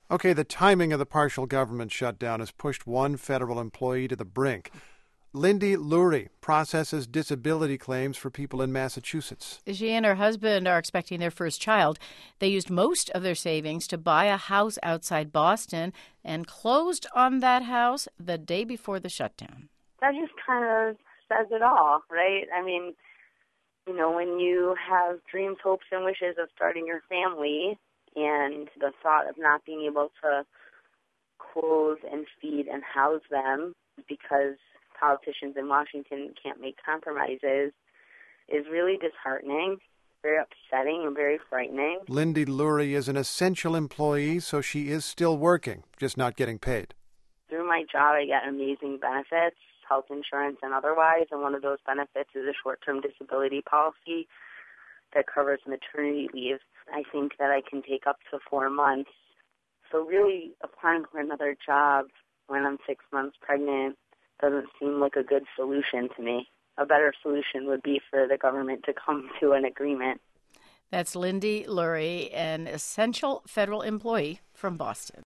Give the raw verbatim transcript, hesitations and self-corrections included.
Okay, the timing of the partial government shutdown has pushed one federal employee to the brink. Lindy Lurie processes disability claims for people in Massachusetts. She and her husband are expecting their first child. They used most of their savings to buy a house outside Boston and closed on that house the day before the shutdown. That just kind of says it all, right? I mean, you know, when you have dreams, hopes, and wishes of starting your family and the thought of not being able to clothe and feed and house them because politicians in Washington can't make compromises is really disheartening, very upsetting, and very frightening. Lindy Lurie is an essential employee, so she is still working, just not getting paid. Through my job, I get amazing benefits, health insurance and otherwise, and one of those benefits is a short-term disability policy that covers maternity leave. I think that I can take up to four months. So really applying for another job when I'm six months pregnant doesn't seem like a good solution to me. A better solution would be for the government to come to an agreement. That's Lindy Lurie, an essential federal employee from Boston.